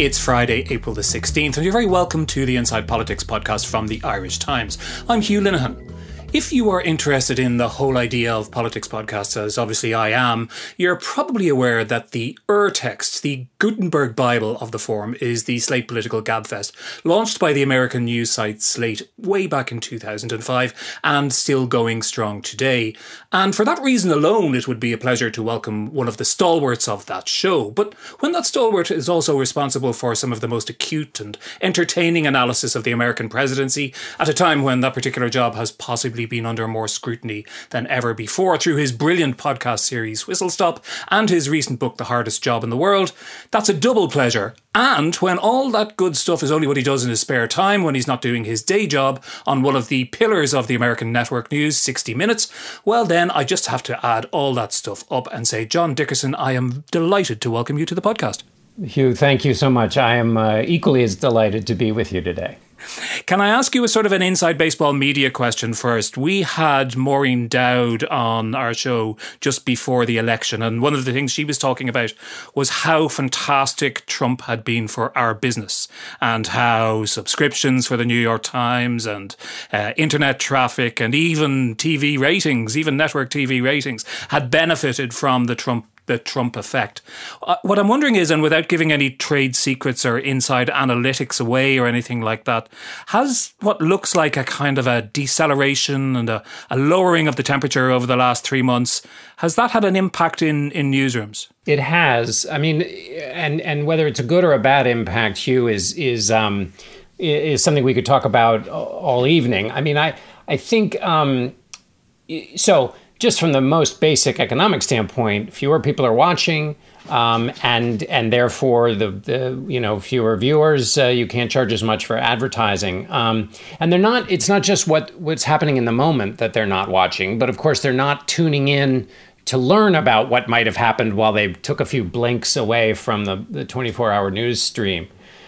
It's Friday, April the 16th, and you're very welcome to the Inside Politics podcast from the Irish Times. I'm Hugh Linehan. If you are interested in the whole idea of politics podcasts, as obviously I am, you're probably aware that the Urtext, the Gutenberg Bible of the forum, is the Slate Political Gabfest, launched by the American news site Slate way back in 2005 and still going strong today. And for that reason alone, it would be a pleasure to welcome one of the stalwarts of that show. But when that stalwart is also responsible for some of the most acute and entertaining analysis of the American presidency, at a time when that particular job has possibly been under more scrutiny than ever before through his brilliant podcast series Whistle Stop and his recent book The Hardest Job in the World, that's a double pleasure. And when all that good stuff is only what he does in his spare time when he's not doing his day job on one of the pillars of the American network news, 60 Minutes, well then I just have to add all that stuff up and say, John Dickerson, I am delighted to welcome you to the podcast. Hugh, thank you so much. I am equally as delighted to be with you today. Can I ask you a sort of an inside baseball media question first? We had Maureen Dowd on our show just before the election, and one of the things she was talking about was how fantastic Trump had been for our business and how subscriptions for the New York Times and internet traffic and even TV ratings, even network TV ratings, had benefited from the Trump effect. What I'm wondering is, and without giving any trade secrets or inside analytics away or anything like that, has what looks like a kind of a deceleration and a lowering of the temperature over the last 3 months, has that had an impact in newsrooms? It has. I mean, and whether it's a good or a bad impact, Hugh, is something we could talk about all evening. I mean, I think so. Just from the most basic economic standpoint, fewer people are watching, and therefore the fewer viewers. You can't charge as much for advertising, and they're not. It's not just what's happening in the moment that they're not watching, but of course they're not tuning in to learn about what might have happened while they took a few blinks away from the 24-hour news stream.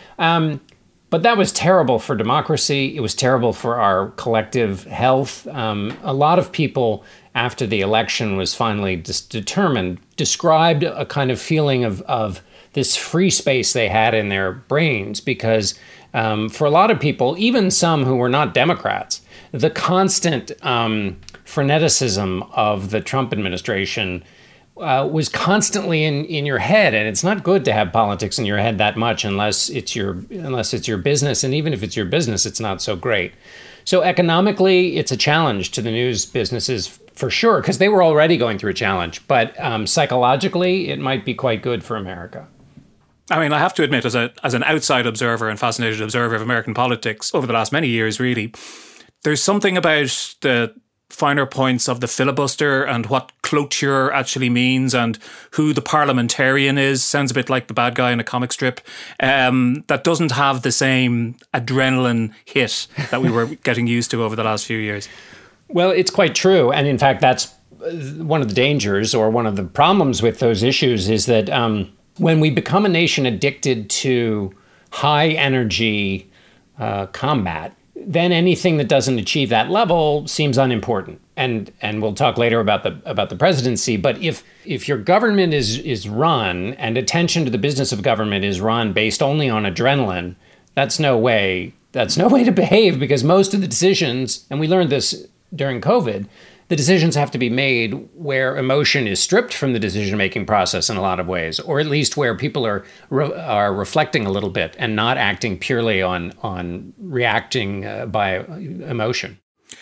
But that was terrible for democracy. It was terrible for our collective health. A lot of people, after the election was finally determined, described a kind of feeling of this free space they had in their brains because for a lot of people, even some who were not Democrats, the constant freneticism of the Trump administration was constantly in your head, and it's not good to have politics in your head that much unless it's your business, and even if it's your business, it's not so great. So economically, it's a challenge to the news businesses for sure, because they were already going through a challenge. But psychologically, it might be quite good for America. I mean, I have to admit, as an outside observer and fascinated observer of American politics over the last many years, really, there's something about the finer points of the filibuster and what cloture actually means and who the parliamentarian is. Sounds a bit like the bad guy in a comic strip. That doesn't have the same adrenaline hit that we were getting used to over the last few years. Well, it's quite true. And in fact, that's one of the dangers or one of the problems with those issues is that when we become a nation addicted to high energy combat, then anything that doesn't achieve that level seems unimportant. And we'll talk later about the presidency. But if your government is run and attention to the business of government is run based only on adrenaline, that's no way to behave, because most of the decisions, and we learned this during COVID, the decisions have to be made where emotion is stripped from the decision-making process in a lot of ways, or at least where people are reflecting a little bit and not acting purely on reacting by emotion.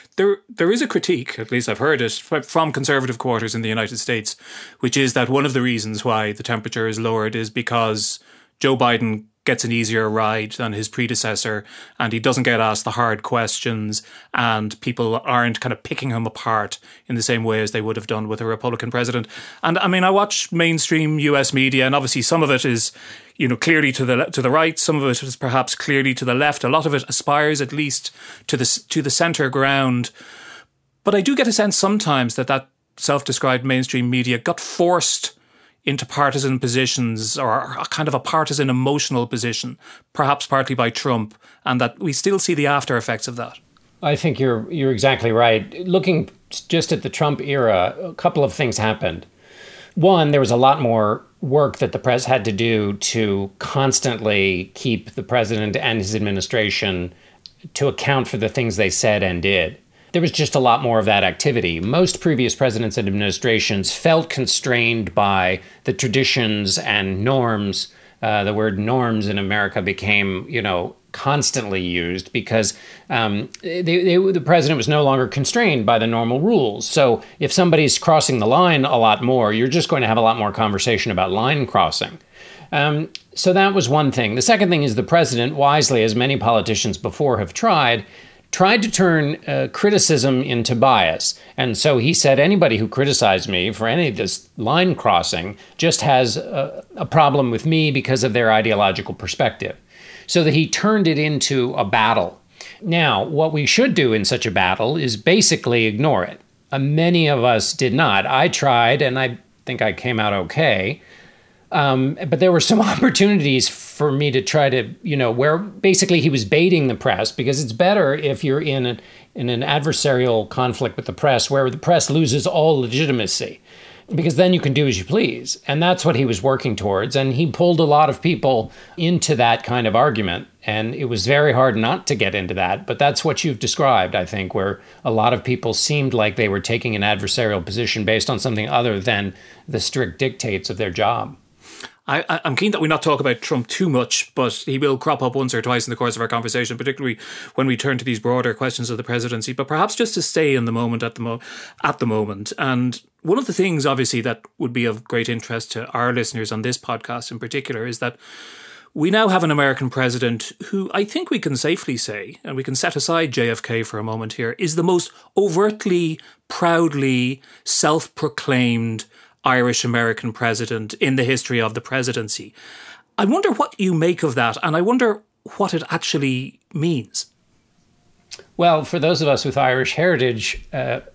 There is a critique, at least I've heard it, from conservative quarters in the United States, which is that one of the reasons why the temperature is lowered is because Joe Biden gets an easier ride than his predecessor, and he doesn't get asked the hard questions, and people aren't kind of picking him apart in the same way as they would have done with a Republican president. And I mean, I watch mainstream US media, and obviously some of it is, clearly to the right, some of it is perhaps clearly to the left. A lot of it aspires at least to the centre ground. But I do get a sense sometimes that self-described mainstream media got forced into partisan positions, or a kind of a partisan emotional position, perhaps partly by Trump, and that we still see the after effects of that. I think you're exactly right. Looking just at the Trump era, a couple of things happened. One, there was a lot more work that the press had to do to constantly keep the president and his administration to account for the things they said and did. There was just a lot more of that activity. Most previous presidents and administrations felt constrained by the traditions and norms. The word norms in America became, constantly used because the president was no longer constrained by the normal rules. So if somebody's crossing the line a lot more, you're just going to have a lot more conversation about line crossing. So that was one thing. The second thing is the president, wisely, as many politicians before have tried to turn criticism into bias. And so he said, anybody who criticized me for any of this line crossing just has a problem with me because of their ideological perspective. So that he turned it into a battle. Now, what we should do in such a battle is basically ignore it. Many of us did not. I tried, and I think I came out okay. But there were some opportunities for me to try to, where basically he was baiting the press, because it's better if you're in an adversarial conflict with the press where the press loses all legitimacy, because then you can do as you please. And that's what he was working towards. And he pulled a lot of people into that kind of argument. And it was very hard not to get into that. But that's what you've described, I think, where a lot of people seemed like they were taking an adversarial position based on something other than the strict dictates of their job. I'm keen that we not talk about Trump too much, but he will crop up once or twice in the course of our conversation, particularly when we turn to these broader questions of the presidency. But perhaps just to stay in the moment at the moment. And one of the things, obviously, that would be of great interest to our listeners on this podcast in particular is that we now have an American president who I think we can safely say, and we can set aside JFK for a moment here, is the most overtly, proudly self-proclaimed Irish-American president in the history of the presidency. I wonder what you make of that, and I wonder what it actually means. Well, for those of us with Irish heritage,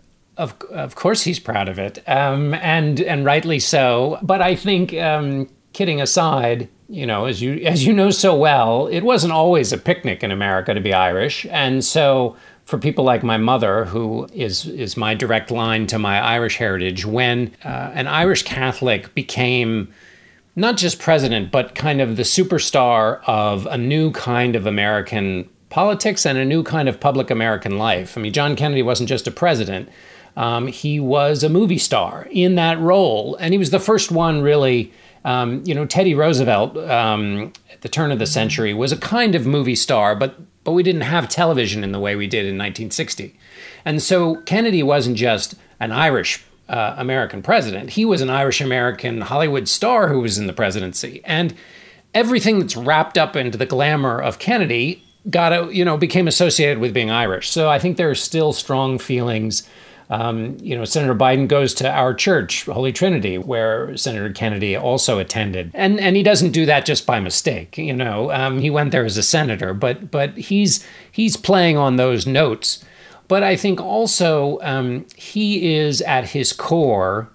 of course he's proud of it, and rightly so. But I think, kidding aside, as you know so well, it wasn't always a picnic in America to be Irish, and so for people like my mother, who is my direct line to my Irish heritage, when an Irish Catholic became not just president, but kind of the superstar of a new kind of American politics and a new kind of public American life. I mean, John Kennedy wasn't just a president. He was a movie star in that role. And he was the first one really, Teddy Roosevelt at the turn of the century was a kind of movie star, but we didn't have television in the way we did in 1960. And so Kennedy wasn't just an Irish American president. He was an Irish-American Hollywood star who was in the presidency. And everything that's wrapped up into the glamour of Kennedy became associated with being Irish. So I think there are still strong feelings. Senator Biden goes to our church, Holy Trinity, where Senator Kennedy also attended. And he doesn't do that just by mistake. He went there as a senator, but he's playing on those notes. But I think also he is at his core,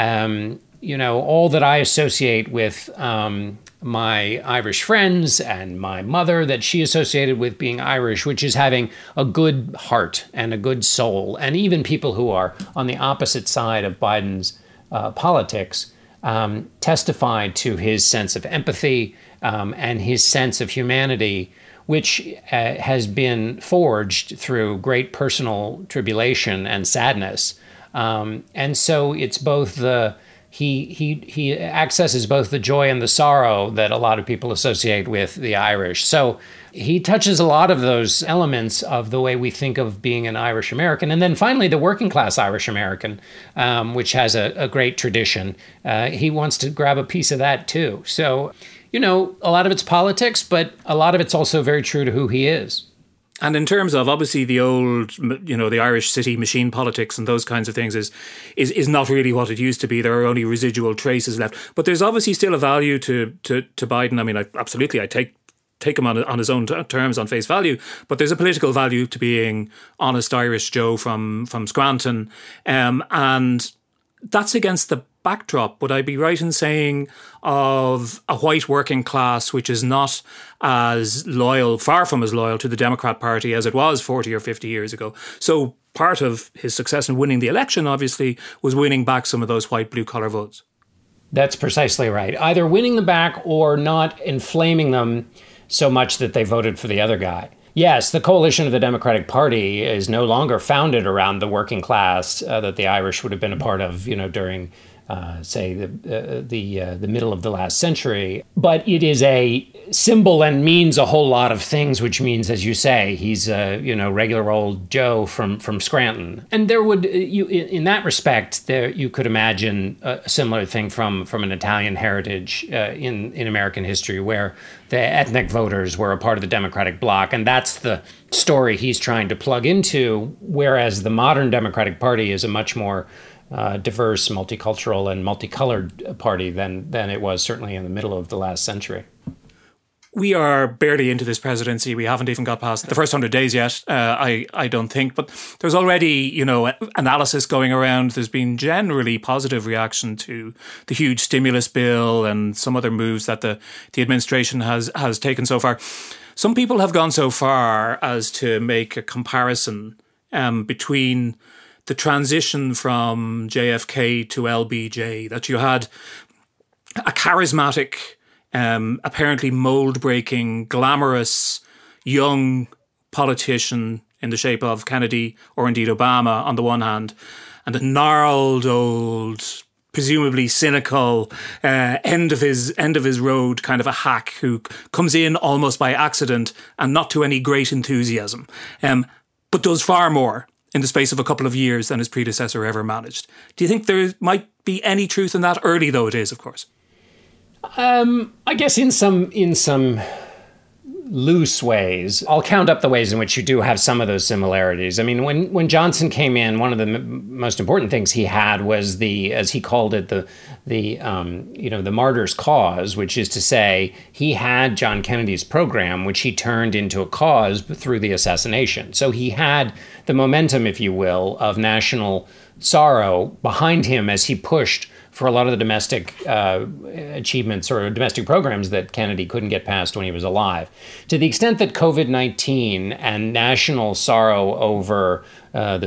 all that I associate with my Irish friends and my mother that she associated with being Irish, which is having a good heart and a good soul. And even people who are on the opposite side of Biden's politics testified to his sense of empathy and his sense of humanity, which has been forged through great personal tribulation and sadness. And so it's both he accesses both the joy and the sorrow that a lot of people associate with the Irish. So he touches a lot of those elements of the way we think of being an Irish American. And then finally, the working class Irish American, which has a great tradition. He wants to grab a piece of that too. So, a lot of it's politics, but a lot of it's also very true to who he is. And in terms of obviously the old, the Irish city machine politics and those kinds of things is not really what it used to be. There are only residual traces left. But there's obviously still a value to Biden. I mean, I take him on his own terms on face value, but there's a political value to being honest Irish Joe from Scranton, and that's against the backdrop, would I be right in saying, of a white working class which is not as loyal, far from as loyal to the Democrat Party as it was 40 or 50 years ago. So part of his success in winning the election, obviously, was winning back some of those white blue-collar votes. That's precisely right. Either winning them back or not inflaming them so much that they voted for the other guy. Yes, the coalition of the Democratic Party is no longer founded around the working class that the Irish would have been a part of, during, say, the middle of the last century. But it is a symbol and means a whole lot of things, which means, as you say, he's regular old Joe from Scranton. And there would, in that respect, you could imagine a similar thing from an Italian heritage in American history, where the ethnic voters were a part of the Democratic bloc, and that's the story he's trying to plug into, whereas the modern Democratic Party is a much more diverse, multicultural, and multicolored party than it was certainly in the middle of the last century. We are barely into this presidency. We haven't even got past the first 100 days yet, I don't think. But there's already, analysis going around. There's been generally positive reaction to the huge stimulus bill and some other moves that the administration has taken so far. Some people have gone so far as to make a comparison between the transition from JFK to LBJ, that you had a charismatic, apparently mold-breaking, glamorous, young politician in the shape of Kennedy or indeed Obama on the one hand, and a gnarled old, presumably cynical, end of his road kind of a hack who comes in almost by accident and not to any great enthusiasm, but does far more in the space of a couple of years than his predecessor ever managed. Do you think there might be any truth in that, early though it is, of course? I guess in some loose ways. I'll count up the ways in which you do have some of those similarities. I mean, when Johnson came in, one of the most important things he had was as he called it, the martyr's cause, which is to say he had John Kennedy's program, which he turned into a cause through the assassination. So he had the momentum, if you will, of national sorrow behind him as he pushed for a lot of the domestic achievements or domestic programs that Kennedy couldn't get past when he was alive. To the extent that COVID-19 and national sorrow over the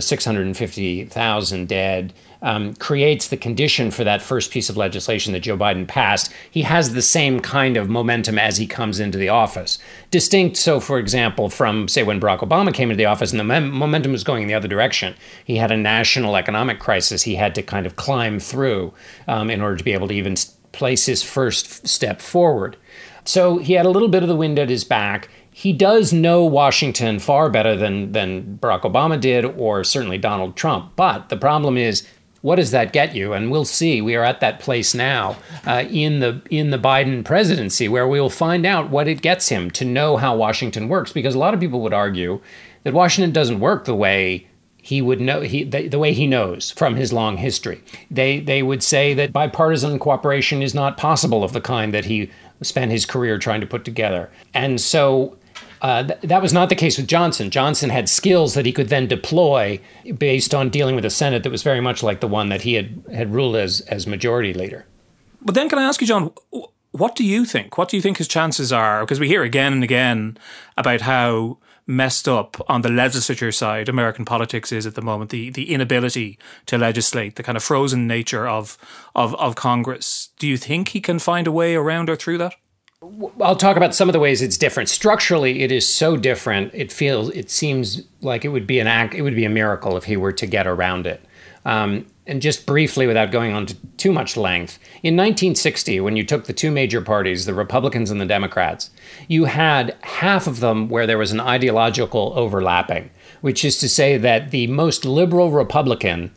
650,000 dead creates the condition for that first piece of legislation that Joe Biden passed, he has the same kind of momentum as he comes into the office. Distinct, so for example, from, say, when Barack Obama came into the office and the momentum was going in the other direction. He had a national economic crisis he had to kind of climb through in order to be able to even place his first step forward. So he had a little bit of the wind at his back. He does know Washington far better than Barack Obama did, or certainly Donald Trump. But the problem is, what does that get you? And we'll see. We are at that place now in the Biden presidency where we will find out what it gets him to know how Washington works. Because a lot of people would argue that Washington doesn't work the way he would know, the way he knows from his long history. They would say that bipartisan cooperation is not possible of the kind that he spent his career trying to put together. And so that was not the case with Johnson. Johnson had skills that he could then deploy based on dealing with a Senate that was very much like the one that he had ruled as majority leader. But then can I ask you, John, what do you think? What do you think his chances are? Because we hear again and again about how messed up on the legislature side American politics is at the moment, the inability to legislate, the kind of frozen nature of Congress. Do you think he can find a way around or through that? I'll talk about some of the ways it's different. Structurally, it is so different. It seems like it would be a miracle if he were to get around it. And just briefly, without going on to too much length, in 1960, when you took the two major parties, the Republicans and the Democrats, you had half of them where there was an ideological overlapping, which is to say that the most liberal Republican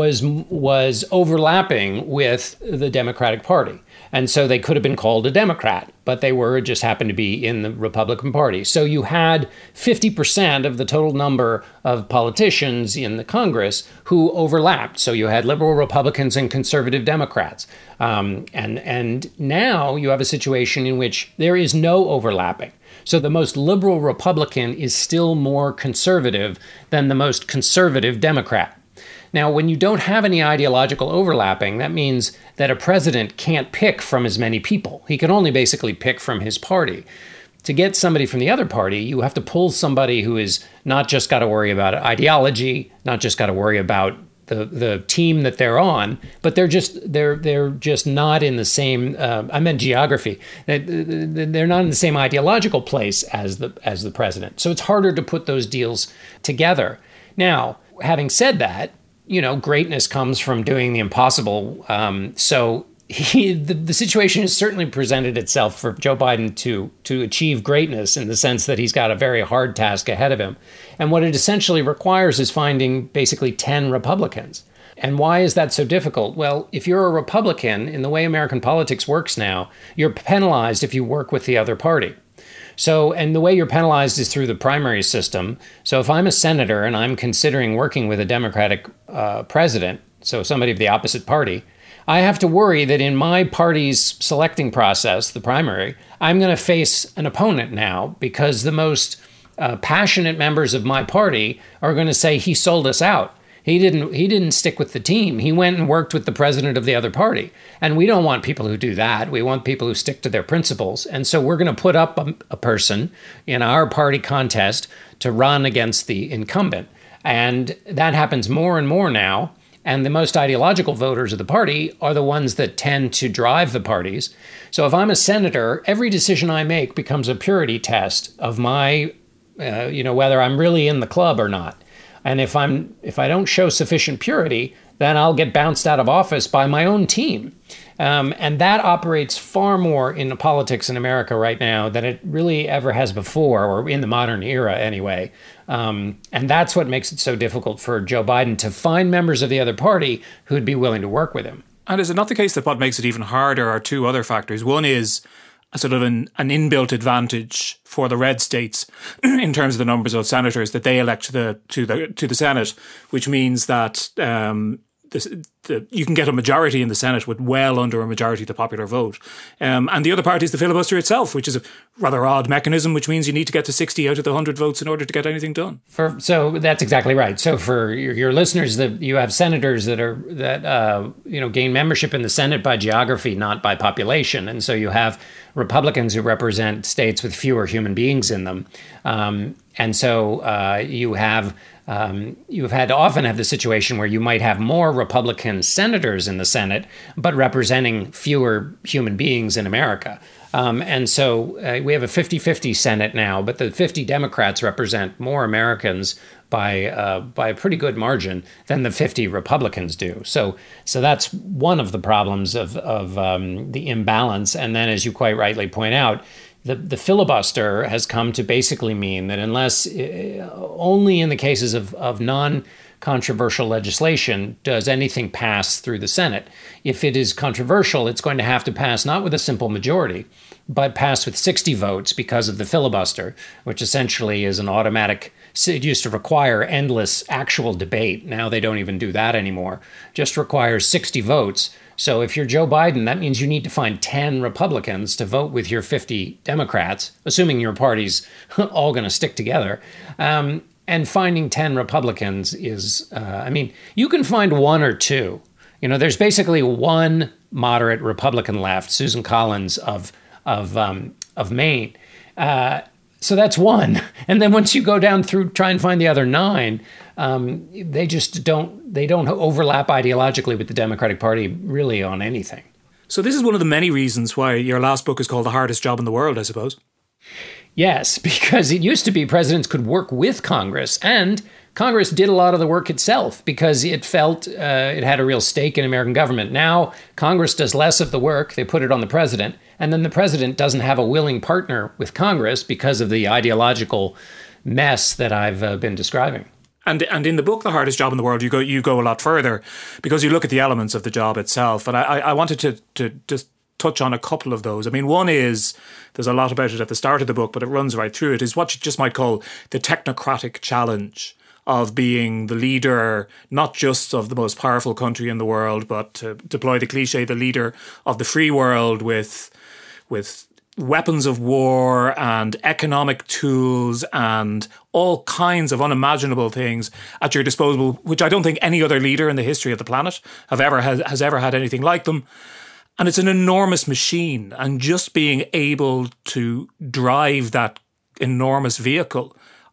was overlapping with the Democratic Party. And so they could have been called a Democrat, but they just happened to be in the Republican Party. So you had 50% of the total number of politicians in the Congress who overlapped. So you had liberal Republicans and conservative Democrats. And now you have a situation in which there is no overlapping. So the most liberal Republican is still more conservative than the most conservative Democrat. Now, when you don't have any ideological overlapping, that means that a president can't pick from as many people. He can only basically pick from his party. To get somebody from the other party, you have to pull somebody who is not just got to worry about ideology, not just got to worry about the team that they're on, but they're just not in the same. I meant geography. They're not in the same ideological place as the president. So it's harder to put those deals together. Now, having said that, greatness comes from doing the impossible. So the situation has certainly presented itself for Joe Biden to achieve greatness in the sense that he's got a very hard task ahead of him. And what it essentially requires is finding basically 10 Republicans. And why is that so difficult? Well, if you're a Republican, in the way American politics works now, you're penalized if you work with the other party. So, and the way you're penalized is through the primary system. So if I'm a senator and I'm considering working with a Democratic president, so somebody of the opposite party, I have to worry that in my party's selecting process, the primary, I'm going to face an opponent now because the most passionate members of my party are going to say he sold us out. He didn't stick with the team. He went and worked with the president of the other party. And we don't want people who do that. We want people who stick to their principles. And so we're going to put up a person in our party contest to run against the incumbent. And that happens more and more now. And the most ideological voters of the party are the ones that tend to drive the parties. So if I'm a senator, every decision I make becomes a purity test of my, whether I'm really in the club or not. And if I don't show sufficient purity, then I'll get bounced out of office by my own team. And that operates far more in politics in America right now than it really ever has before, or in the modern era anyway. And that's what makes it so difficult for Joe Biden to find members of the other party who'd be willing to work with him. And is it not the case that what makes it even harder are two other factors? One is a sort of an inbuilt advantage for the red states in terms of the numbers of senators that they elect to the Senate, which means that you can get a majority in the Senate with well under a majority of the popular vote. And the other part is the filibuster itself, which is a rather odd mechanism, which means you need to get to 60 out of the 100 votes in order to get anything done. So that's exactly right. So for your listeners, that you have senators that gain membership in the Senate by geography, not by population. And so you have Republicans who represent states with fewer human beings in them. And so you've had to often have the situation where you might have more Republican senators in the Senate, but representing fewer human beings in America. And so we have a 50-50 Senate now, but the 50 Democrats represent more Americans by a pretty good margin than the 50 Republicans do. So that's one of the problems of the imbalance. And then, as you quite rightly point out, the filibuster has come to basically mean that unless only in the cases of non-controversial legislation does anything pass through the Senate. If it is controversial, it's going to have to pass not with a simple majority, but pass with 60 votes because of the filibuster, which essentially is an automatic. It used to require endless actual debate. Now they don't even do that anymore. Just requires 60 votes. So if you're Joe Biden, that means you need to find 10 Republicans to vote with your 50 Democrats, assuming your party's all going to stick together. And finding 10 Republicans is, you can find one or two. There's basically one moderate Republican left, Susan Collins of Maine. So that's one. And then once you go down through, try and find the other 9, they don't overlap ideologically with the Democratic Party really on anything. So this is one of the many reasons why your last book is called The Hardest Job in the World, I suppose. Yes, because it used to be presidents could work with Congress, and Congress did a lot of the work itself because it felt it had a real stake in American government. Now, Congress does less of the work. They put it on the president, and then the president doesn't have a willing partner with Congress because of the ideological mess that I've been describing. And in the book, The Hardest Job in the World, you go a lot further because you look at the elements of the job itself. And I wanted to just touch on a couple of those. I mean, one is, there's a lot about it at the start of the book, but it runs right through it, is what you just might call the technocratic challenge of being the leader, not just of the most powerful country in the world, but to deploy the cliche, the leader of the free world with weapons of war and economic tools and all kinds of unimaginable things at your disposal, which I don't think any other leader in the history of the planet has ever had anything like them. And it's an enormous machine, and just being able to drive that enormous vehicle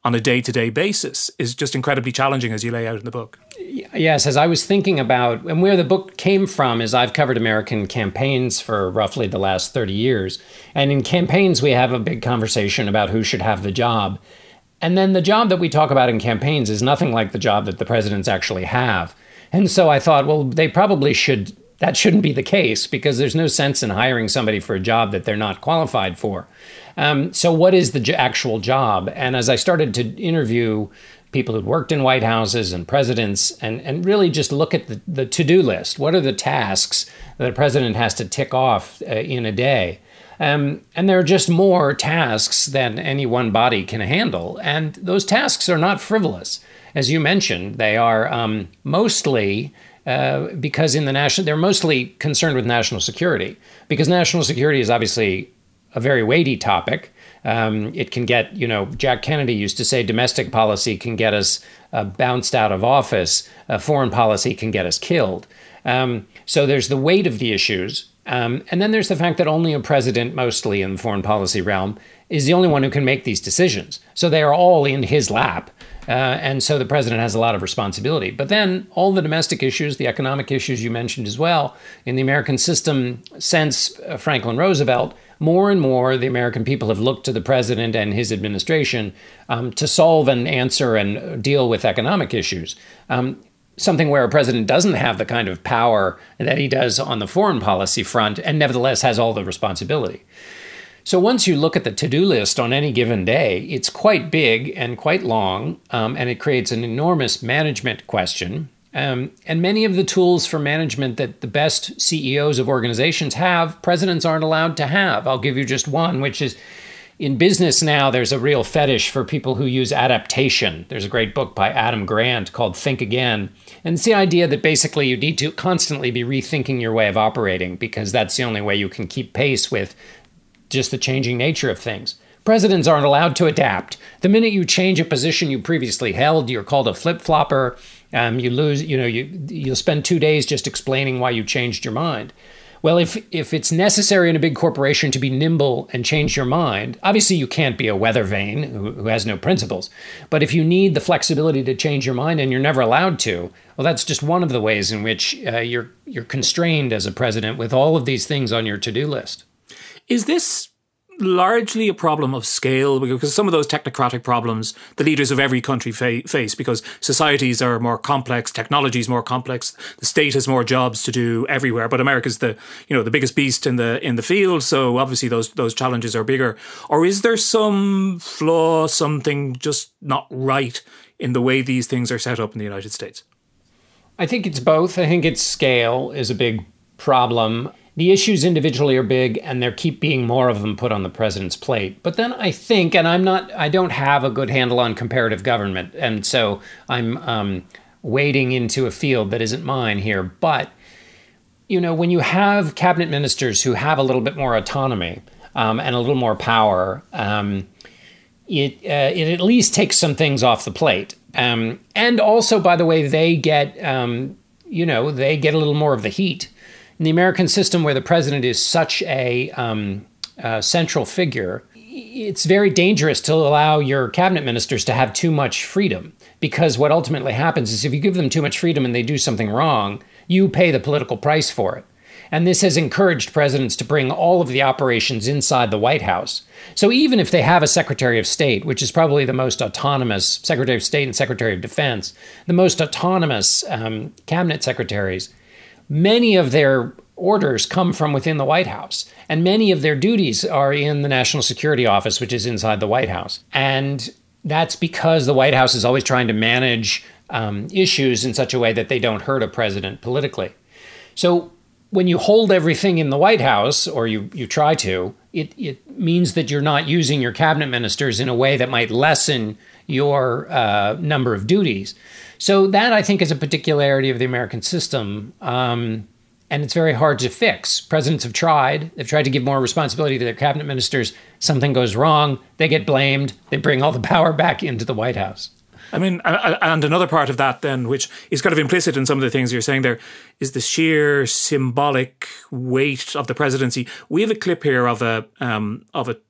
on a day-to-day basis is just incredibly challenging, as you lay out in the book. Yes, as I was thinking about, and where the book came from is I've covered American campaigns for roughly the last 30 years. And in campaigns, we have a big conversation about who should have the job. And then the job that we talk about in campaigns is nothing like the job that the presidents actually have. And so I thought, well, they probably should, that shouldn't be the case, because there's no sense in hiring somebody for a job that they're not qualified for. So what is the actual job? And as I started to interview people who'd worked in White Houses and presidents, and really just look at the to-do list. What are the tasks that a president has to tick off in a day? And there are just more tasks than any one body can handle. And those tasks are not frivolous. As you mentioned, they are mostly because they're mostly concerned with national security, because national security is obviously a very weighty topic. It can get, Jack Kennedy used to say domestic policy can get us bounced out of office. Foreign policy can get us killed. So there's the weight of the issues. And then there's the fact that only a president, mostly in the foreign policy realm, is the only one who can make these decisions. So they are all in his lap. And so the president has a lot of responsibility. But then all the domestic issues, the economic issues you mentioned as well, in the American system since Franklin Roosevelt, more and more the American people have looked to the president and his administration to solve and answer and deal with economic issues. Something where a president doesn't have the kind of power that he does on the foreign policy front and nevertheless has all the responsibility. So once you look at the to-do list on any given day, it's quite big and quite long, and it creates an enormous management question. And many of the tools for management that the best CEOs of organizations have, presidents aren't allowed to have. I'll give you just one, which is in business now, there's a real fetish for people who use adaptation. There's a great book by Adam Grant called Think Again. And it's the idea that basically you need to constantly be rethinking your way of operating, because that's the only way you can keep pace with just the changing nature of things. Presidents aren't allowed to adapt. The minute you change a position you previously held, you're called a flip-flopper. You lose, you'll spend 2 days just explaining why you changed your mind. Well, if it's necessary in a big corporation to be nimble and change your mind, obviously you can't be a weather vane who has no principles. But if you need the flexibility to change your mind and you're never allowed to, well, that's just one of the ways in which you're constrained as a president with all of these things on your to-do list. Is this largely a problem of scale? Because some of those technocratic problems the leaders of every country face, because societies are more complex, technology is more complex, the state has more jobs to do everywhere. But America's the biggest beast in the field, so obviously those challenges are bigger. Or is there some flaw, something just not right in the way these things are set up in the United States? I think it's both. I think it's scale is a big problem. The issues individually are big, and there keep being more of them put on the president's plate. But then I think, and I don't have a good handle on comparative government, and so I'm wading into a field that isn't mine here. But, when you have cabinet ministers who have a little bit more autonomy and a little more power, it at least takes some things off the plate. And also, by the way, they get a little more of the heat. In the American system, where the president is such a central figure, it's very dangerous to allow your cabinet ministers to have too much freedom, because what ultimately happens is if you give them too much freedom and they do something wrong, you pay the political price for it. And this has encouraged presidents to bring all of the operations inside the White House. So even if they have a Secretary of State, which is probably the most autonomous, Secretary of State and Secretary of Defense, the most autonomous cabinet secretaries, many of their orders come from within the White House, and many of their duties are in the National Security Office, which is inside the White House. And that's because the White House is always trying to manage issues in such a way that they don't hurt a president politically. So when you hold everything in the White House, or you try to, it means that you're not using your cabinet ministers in a way that might lessen your number of duties. So that, I think, is a particularity of the American system, and it's very hard to fix. Presidents have tried. They've tried to give more responsibility to their cabinet ministers. Something goes wrong, they get blamed. They bring all the power back into the White House. I mean, and another part of that then, which is kind of implicit in some of the things you're saying there, is the sheer symbolic weight of the presidency. We have a clip here of a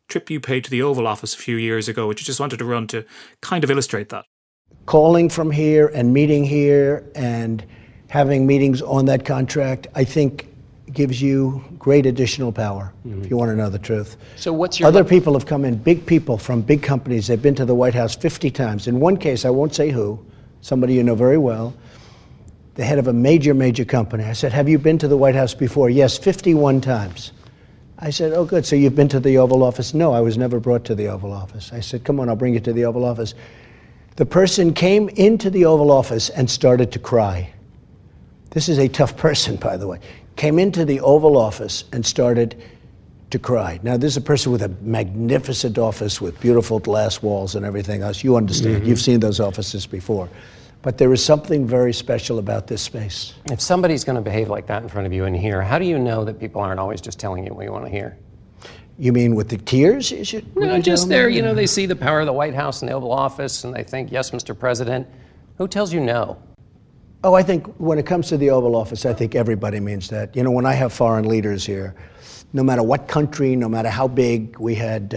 trip you paid to the Oval Office a few years ago, which you just wanted to run to kind of illustrate that. Calling from here and meeting here and having meetings on that contract, I think gives you great additional power, if you want to know the truth. So what's your... Other people have come in, big people from big companies. They've been to the White House 50 times. In one case, I won't say who, somebody you know very well, the head of a major, major company. I said, have you been to the White House before? Yes, 51 times. I said, oh, good. So you've been to the Oval Office? No, I was never brought to the Oval Office. I said, come on, I'll bring you to the Oval Office. The person came into the Oval Office and started to cry. This is a tough person, by the way. Came into the Oval Office and started to cry. Now, this is a person with a magnificent office with beautiful glass walls and everything else. You understand. You've seen those offices before. But there is something very special about this space. If somebody's going to behave like that in front of you in here, how do you know that people aren't always just telling you what you want to hear? You mean with the tears? No, just there, you know, they see the power of the White House and the Oval Office, and they think, yes, Mr. President. Who tells you no? Oh, I think when it comes to the Oval Office, I think everybody means that. You know, when I have foreign leaders here, no matter what country, no matter how big, we had,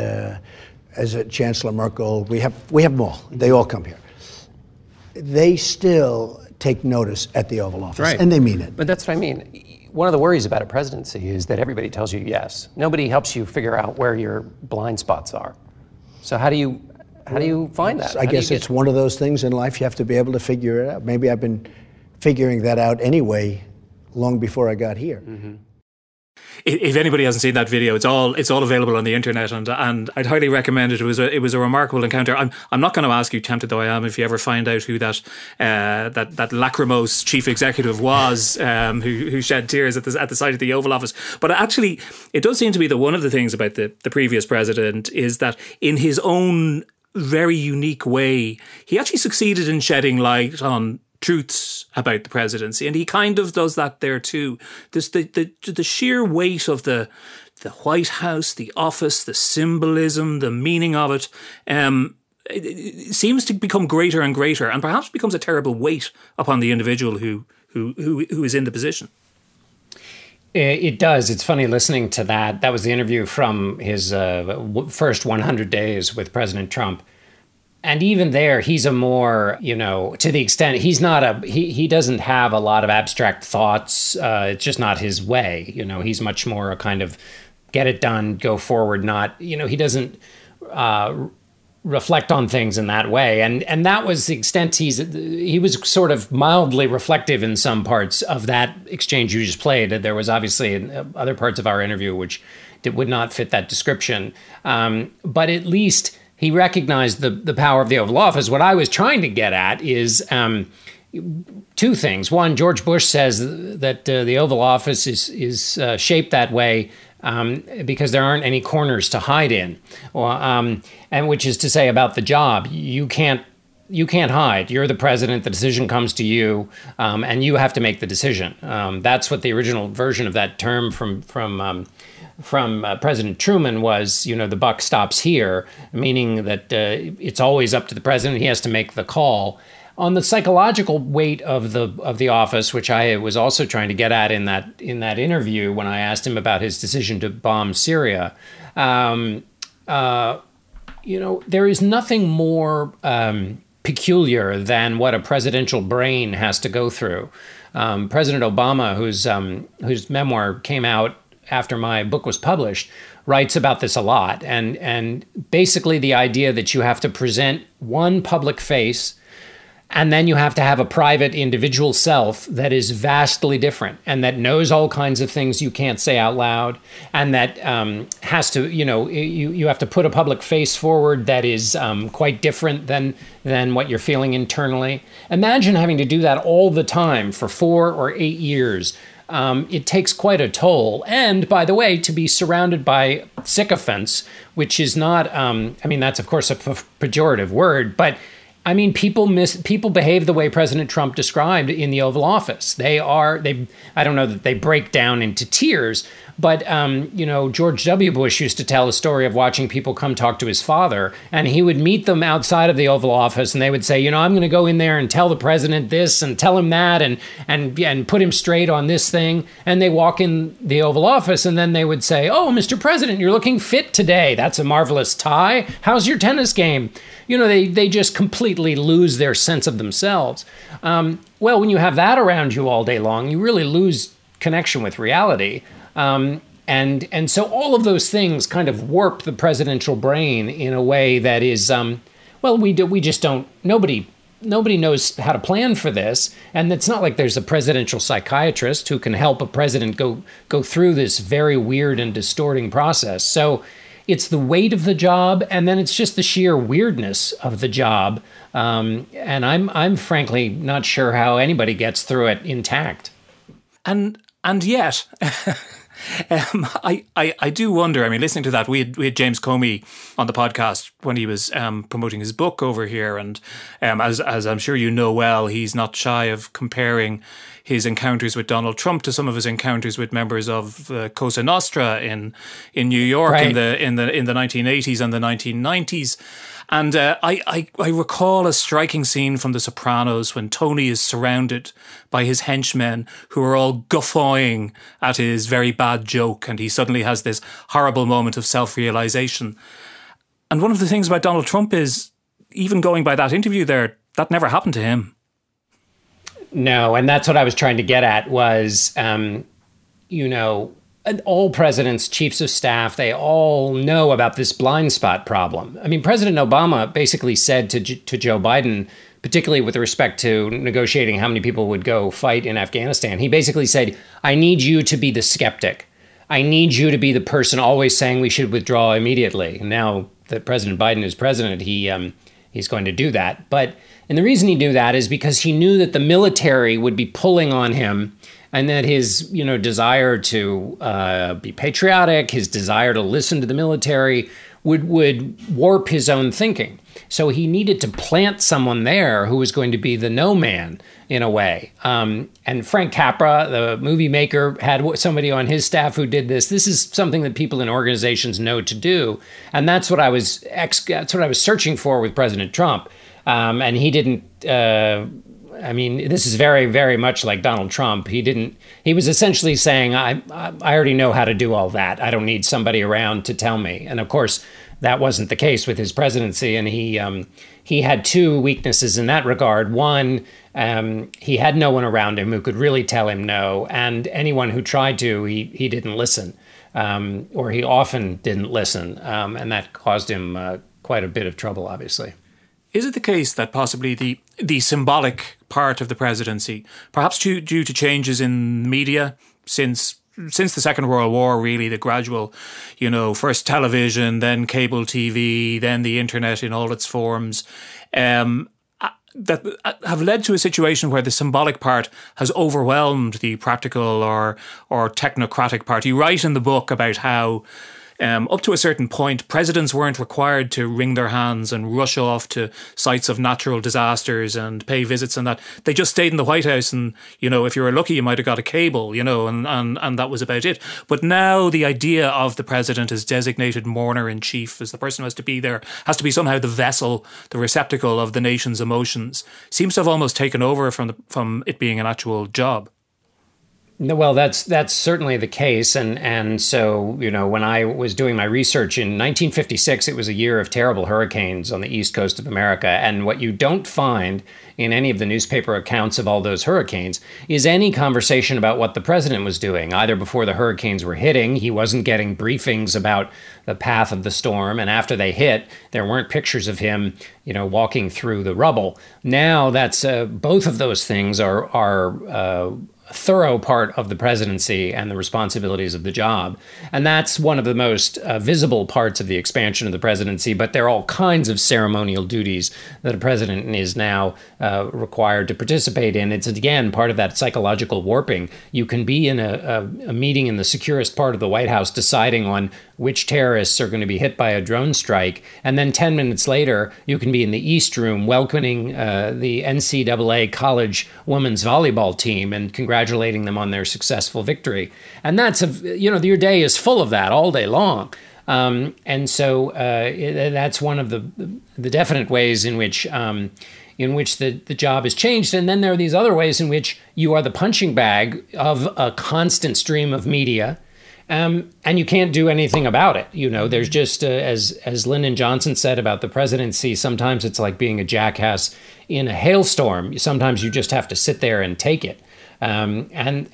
as a Chancellor Merkel, we have them all. They all come here. They still take notice at the Oval Office, right. And they mean it. But that's what I mean. One of the worries about a presidency is that everybody tells you yes. Nobody helps you figure out where your blind spots are. So how do you find that? I guess it's one of those things in life you have to be able to figure it out. Maybe I've been figuring that out anyway long before I got here. Mm-hmm. If anybody hasn't seen that video, it's all available on the internet, and I'd highly recommend it. It was a remarkable encounter. I'm not going to ask you, tempted though I am, if you ever find out who that lachrymose chief executive was, who shed tears at the sight of the Oval Office. But actually, it does seem to be that one of the things about the previous president is that in his own very unique way, he actually succeeded in shedding light on truths about the presidency, and he kind of does that there too. This the sheer weight of the White House, the office, the symbolism, the meaning of it, it seems to become greater and greater, and perhaps becomes a terrible weight upon the individual who is in the position. It does. It's funny listening to that. That was the interview from his first 100 days with President Trump. And even there, he's a more, to the extent he doesn't have a lot of abstract thoughts. It's just not his way. He's much more a kind of get it done, go forward, not, he doesn't reflect on things in that way. And that was the extent he was sort of mildly reflective in some parts of that exchange you just played. There was obviously other parts of our interview which would not fit that description. But at least he recognized the power of the Oval Office. What I was trying to get at is two things. One, George Bush says that the Oval Office is shaped that way because there aren't any corners to hide in, and which is to say about the job, you can't hide. You're the president. The decision comes to you, and you have to make the decision. That's what the original version of that term from President Truman was, the buck stops here, meaning that it's always up to the president. He has to make the call. On the psychological weight of the office, which I was also trying to get at in that interview when I asked him about his decision to bomb Syria, there is nothing more peculiar than what a presidential brain has to go through. President Obama, whose memoir came out after my book was published, writes about this a lot. And basically the idea that you have to present one public face and then you have to have a private individual self that is vastly different and that knows all kinds of things you can't say out loud, and that has to, you have to put a public face forward that is quite different than what you're feeling internally. Imagine having to do that all the time for 4 or 8 years. It takes quite a toll. And by the way, to be surrounded by sycophants, which is not, that's of course a pejorative word, but people behave the way President Trump described in the Oval Office. I don't know that they break down into tears, But, George W. Bush used to tell the story of watching people come talk to his father, and he would meet them outside of the Oval Office, and they would say, I'm going to go in there and tell the president this and tell him that and put him straight on this thing. And they walk in the Oval Office, and then they would say, "Oh, Mr. President, you're looking fit today. That's a marvelous tie. How's your tennis game?" They just completely lose their sense of themselves. Well, when you have that around you all day long, you really lose connection with reality. And so all of those things kind of warp the presidential brain in a way that is, we just don't, nobody knows how to plan for this. And it's not like there's a presidential psychiatrist who can help a president go through this very weird and distorting process. So it's the weight of the job, and then it's just the sheer weirdness of the job. And I'm frankly not sure how anybody gets through it intact. And yet, I do wonder. I mean, listening to that, we had James Comey on the podcast when he was promoting his book over here, and as I'm sure you know well, he's not shy of comparing his encounters with Donald Trump to some of his encounters with members of Cosa Nostra in New York right. in the 1980s and the 1990s. And I recall a striking scene from The Sopranos when Tony is surrounded by his henchmen who are all guffawing at his very bad joke, and he suddenly has this horrible moment of self-realization. And one of the things about Donald Trump is, even going by that interview there, that never happened to him. No, and that's what I was trying to get at was, all presidents, chiefs of staff, they all know about this blind spot problem. I mean, President Obama basically said to Joe Biden, particularly with respect to negotiating how many people would go fight in Afghanistan, he basically said, "I need you to be the skeptic. I need you to be the person always saying we should withdraw immediately." And now that President Biden is president, he's going to do that. And the reason he knew that is because he knew that the military would be pulling on him, and that his, desire to be patriotic, his desire to listen to the military would warp his own thinking. So he needed to plant someone there who was going to be the no man in a way. And Frank Capra, the movie maker, had somebody on his staff who did this. This is something that people in organizations know to do, and that's what I was searching for with President Trump. And he didn't. This is very, very much like Donald Trump. He was essentially saying, I already know how to do all that. I don't need somebody around to tell me. And of course, that wasn't the case with his presidency. And he had two weaknesses in that regard. One, he had no one around him who could really tell him no. And anyone who tried to, he didn't listen, or he often didn't listen. And that caused him quite a bit of trouble, obviously. Is it the case that possibly the symbolic part of the presidency, perhaps due to changes in media since the Second World War, really, the gradual, first television, then cable TV, then the internet in all its forms, that have led to a situation where the symbolic part has overwhelmed the practical or technocratic part? You write in the book about how up to a certain point, presidents weren't required to wring their hands and rush off to sites of natural disasters and pay visits and that. They just stayed in the White House, and, if you were lucky, you might have got a cable, and that was about it. But now the idea of the president as designated mourner-in-chief, as the person who has to be there, has to be somehow the vessel, the receptacle of the nation's emotions, seems to have almost taken over from it being an actual job. Well, that's certainly the case. And so, when I was doing my research in 1956, it was a year of terrible hurricanes on the east coast of America. And what you don't find in any of the newspaper accounts of all those hurricanes is any conversation about what the president was doing, either before the hurricanes were hitting. He wasn't getting briefings about the path of the storm. And after they hit, there weren't pictures of him, walking through the rubble. Now that's both of those things are thorough part of the presidency and the responsibilities of the job. And that's one of the most visible parts of the expansion of the presidency. But there are all kinds of ceremonial duties that a president is now required to participate in. It's, again, part of that psychological warping. You can be in a meeting in the securest part of the White House deciding on which terrorists are going to be hit by a drone strike. And then 10 minutes later, you can be in the East Room welcoming the NCAA college women's volleyball team and congratulating congratulating them on their successful victory. And that's, your day is full of that all day long. And so that's one of the definite ways in which the job has changed. And then there are these other ways in which you are the punching bag of a constant stream of media. And you can't do anything about it. There's just, as Lyndon Johnson said about the presidency, sometimes it's like being a jackass in a hailstorm. Sometimes you just have to sit there and take it. And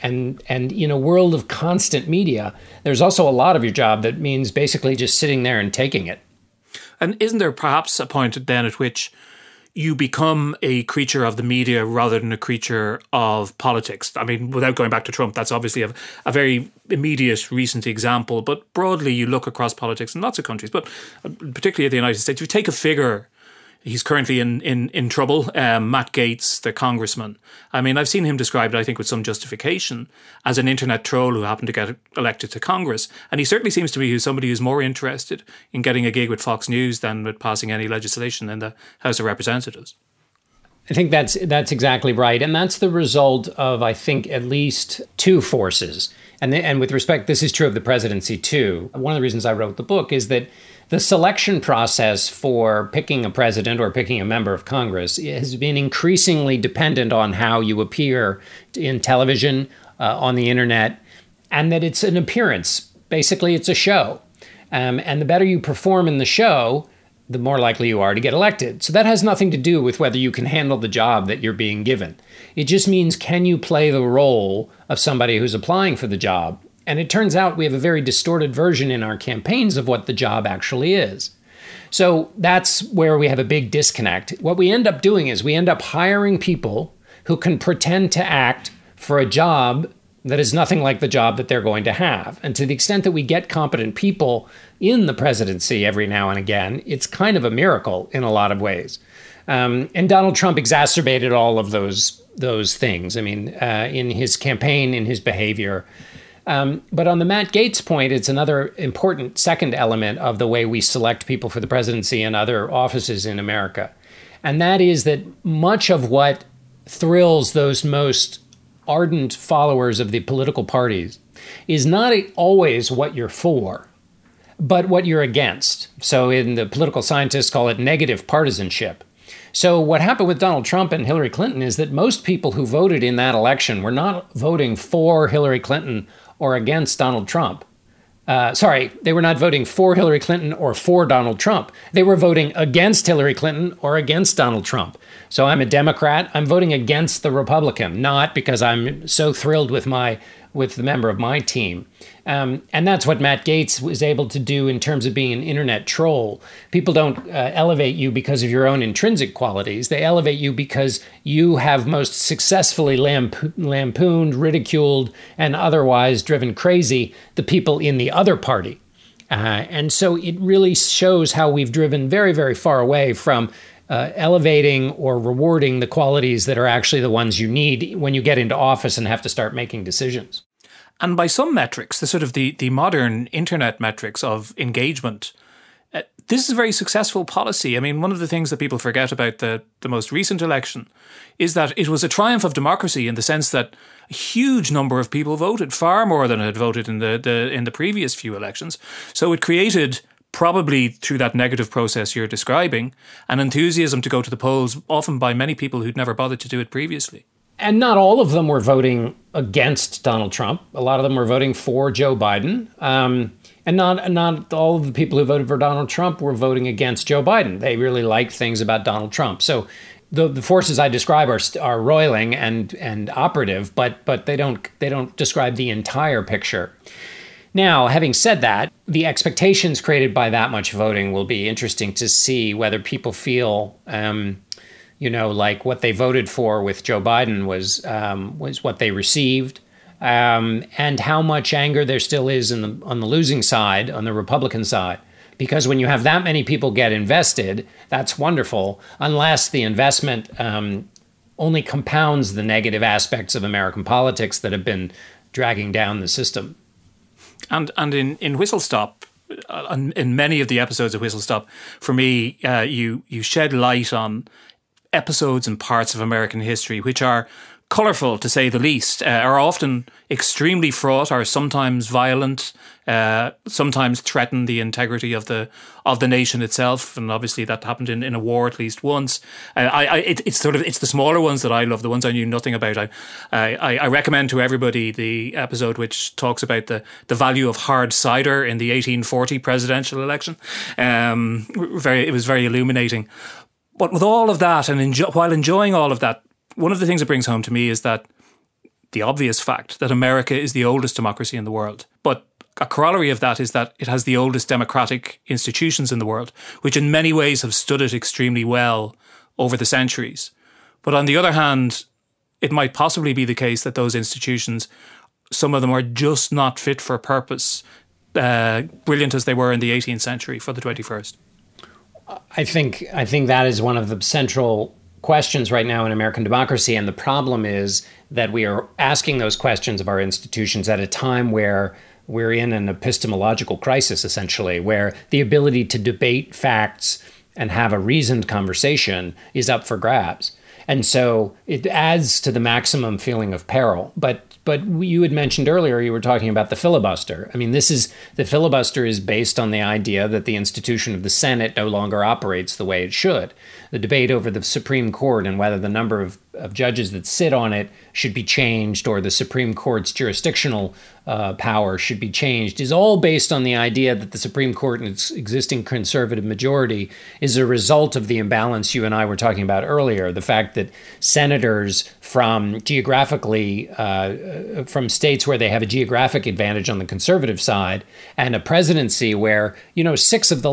in a world of constant media, there's also a lot of your job that means basically just sitting there and taking it. And isn't there perhaps a point then at which you become a creature of the media rather than a creature of politics? I mean, without going back to Trump, that's obviously a very immediate recent example. But broadly, you look across politics in lots of countries, but particularly the United States, if you take a figure, he's currently in trouble, Matt Gaetz, the congressman. I mean, I've seen him described, I think with some justification, as an internet troll who happened to get elected to Congress. And he certainly seems to me somebody who's more interested in getting a gig with Fox News than with passing any legislation in the House of Representatives. I think that's exactly right. And that's the result of, I think, at least two forces. And with respect, this is true of the presidency, too. One of the reasons I wrote the book is that the selection process for picking a president or picking a member of Congress has been increasingly dependent on how you appear in television, on the internet, and that it's an appearance. Basically, it's a show. And the better you perform in the show, the more likely you are to get elected. So that has nothing to do with whether you can handle the job that you're being given. It just means, can you play the role of somebody who's applying for the job? And it turns out we have a very distorted version in our campaigns of what the job actually is. So that's where we have a big disconnect. What we end up doing is we end up hiring people who can pretend to act for a job that is nothing like the job that they're going to have. And to the extent that we get competent people in the presidency every now and again, it's kind of a miracle in a lot of ways. And Donald Trump exacerbated all of those things. I mean, in his campaign, in his behavior. But on the Matt Gaetz point, it's another important second element of the way we select people for the presidency and other offices in America. And that is that much of what thrills those most ardent followers of the political parties is not always what you're for, but what you're against. So the political scientists call it negative partisanship. So what happened with Donald Trump and Hillary Clinton is that most people who voted in that election were not voting for Hillary Clinton or against Donald Trump. They were not voting for Hillary Clinton or for Donald Trump. They were voting against Hillary Clinton or against Donald Trump. So I'm a Democrat. I'm voting against the Republican, not because I'm so thrilled with the member of my team. And that's what Matt Gaetz was able to do in terms of being an internet troll. People don't elevate you because of your own intrinsic qualities. They elevate you because you have most successfully lampooned, ridiculed, and otherwise driven crazy the people in the other party. And so it really shows how we've driven very, very far away from elevating or rewarding the qualities that are actually the ones you need when you get into office and have to start making decisions. And by some metrics, the sort of the modern internet metrics of engagement, this is a very successful policy. I mean, one of the things that people forget about the most recent election is that it was a triumph of democracy in the sense that a huge number of people voted, far more than had voted in the previous few elections. So it created, probably through that negative process you're describing, an enthusiasm to go to the polls, often by many people who'd never bothered to do it previously. And not all of them were voting against Donald Trump. A lot of them were voting for Joe Biden. And not all of the people who voted for Donald Trump were voting against Joe Biden. They really liked things about Donald Trump. So the forces I describe are roiling and operative, but they don't describe the entire picture. Now, having said that, the expectations created by that much voting will be interesting to see whether people feel, like what they voted for with Joe Biden was what they received, and how much anger there still is on the losing side, on the Republican side. Because when you have that many people get invested, that's wonderful, unless the investment only compounds the negative aspects of American politics that have been dragging down the system. And in Whistle Stop, in many of the episodes of Whistle Stop, for me, you shed light on episodes and parts of American history which are colourful, to say the least, are often extremely fraught, are sometimes violent, sometimes threaten the integrity of the nation itself, and obviously that happened in a war at least once. It's the smaller ones that I love, the ones I knew nothing about. I recommend to everybody the episode which talks about the value of hard cider in the 1840 presidential election. It was very illuminating. But with all of that, and while enjoying all of that, one of the things it brings home to me is that the obvious fact that America is the oldest democracy in the world. But a corollary of that is that it has the oldest democratic institutions in the world, which in many ways have stood it extremely well over the centuries. But on the other hand, it might possibly be the case that those institutions, some of them are just not fit for purpose, brilliant as they were in the 18th century, for the 21st. I think that is one of the central questions right now in American democracy. And the problem is that we are asking those questions of our institutions at a time where we're in an epistemological crisis, essentially, where the ability to debate facts and have a reasoned conversation is up for grabs. And so it adds to the maximum feeling of peril. But you had mentioned earlier, you were talking about the filibuster. I mean, the filibuster is based on the idea that the institution of the Senate no longer operates the way it should. The debate over the Supreme Court and whether the number of judges that sit on it should be changed, or the Supreme Court's jurisdictional power should be changed, is all based on the idea that the Supreme Court and its existing conservative majority is a result of the imbalance you and I were talking about earlier. The fact that senators from from states where they have a geographic advantage on the conservative side, and a presidency where, 7 of the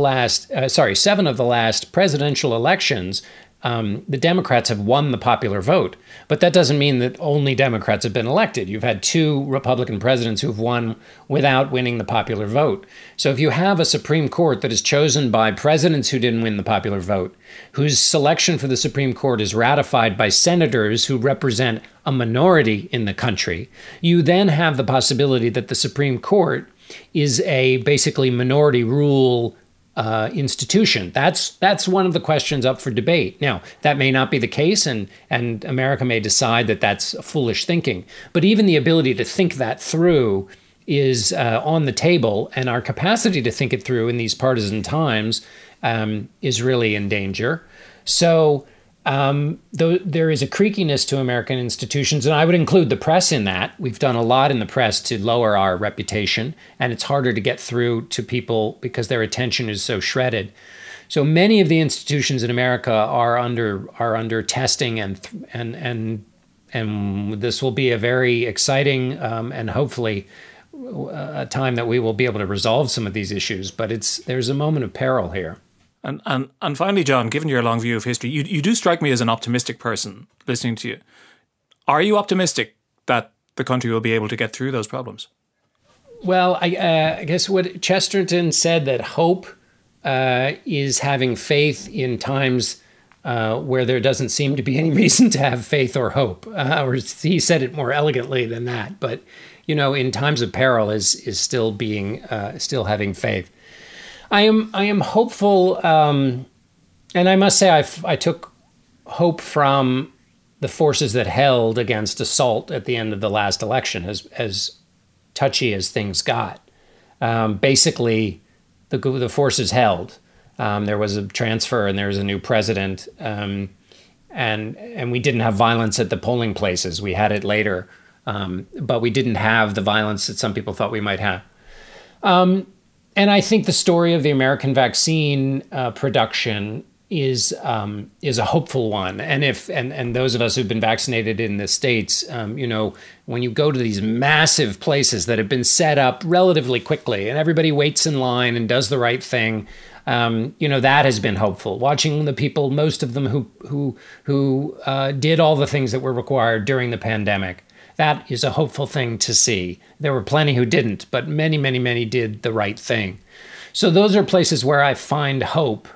last presidential elections, the Democrats have won the popular vote. But that doesn't mean that only Democrats have been elected. You've had 2 Republican presidents who've won without winning the popular vote. So if you have a Supreme Court that is chosen by presidents who didn't win the popular vote, whose selection for the Supreme Court is ratified by senators who represent a minority in the country, you then have the possibility that the Supreme Court is a basically minority rule institution. That's one of the questions up for debate. Now, that may not be the case, and America may decide that that's foolish thinking. But even the ability to think that through is on the table, and our capacity to think it through in these partisan times is really in danger. So there is a creakiness to American institutions, and I would include the press in that. We've done a lot in the press to lower our reputation, and it's harder to get through to people because their attention is so shredded. So many of the institutions in America are under testing, and this will be a very exciting and hopefully a time that we will be able to resolve some of these issues. But there's a moment of peril here. And finally, John, given your long view of history, you do strike me as an optimistic person listening to you. Are you optimistic that the country will be able to get through those problems? Well, I guess what Chesterton said, that hope is having faith in times where there doesn't seem to be any reason to have faith or hope. Or he said it more elegantly than that. But, in times of peril is still still having faith. I am hopeful, and I must say I took hope from the forces that held against assault at the end of the last election, as touchy as things got. Basically, the forces held. There was a transfer, and there was a new president, and we didn't have violence at the polling places. We had it later, but we didn't have the violence that some people thought we might have. And I think the story of the American vaccine production is a hopeful one. And those of us who've been vaccinated in the States, when you go to these massive places that have been set up relatively quickly, and everybody waits in line and does the right thing, that has been hopeful. Watching the people, most of them who did all the things that were required during the pandemic. That is a hopeful thing to see. There were plenty who didn't, but many, many, many did the right thing. So those are places where I find hope.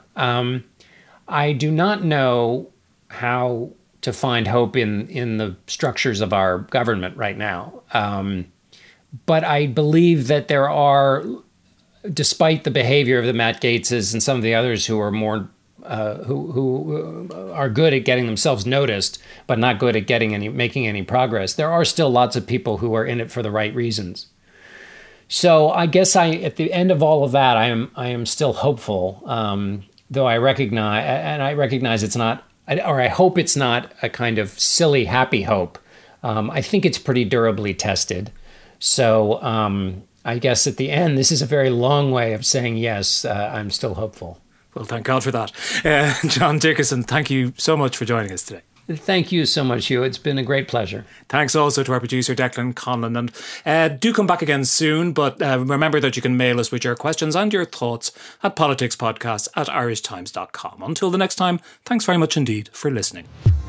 I do not know how to find hope in the structures of our government right now. But I believe that there are, despite the behavior of the Matt Gaetzes and some of the others who are more who are good at getting themselves noticed, but not good at making any progress. There are still lots of people who are in it for the right reasons. So I guess at the end of all of that, I am still hopeful, though I recognize it's not, or I hope it's not a kind of silly, happy hope. I think it's pretty durably tested. So I guess at the end, this is a very long way of saying, yes, I'm still hopeful. Well, thank God for that. John Dickerson, thank you so much for joining us today. Thank you so much, Hugh. It's been a great pleasure. Thanks also to our producer, Declan Conlon. And do come back again soon, but remember that you can mail us with your questions and your thoughts at politicspodcast@irishtimes.com. Until the next time, thanks very much indeed for listening.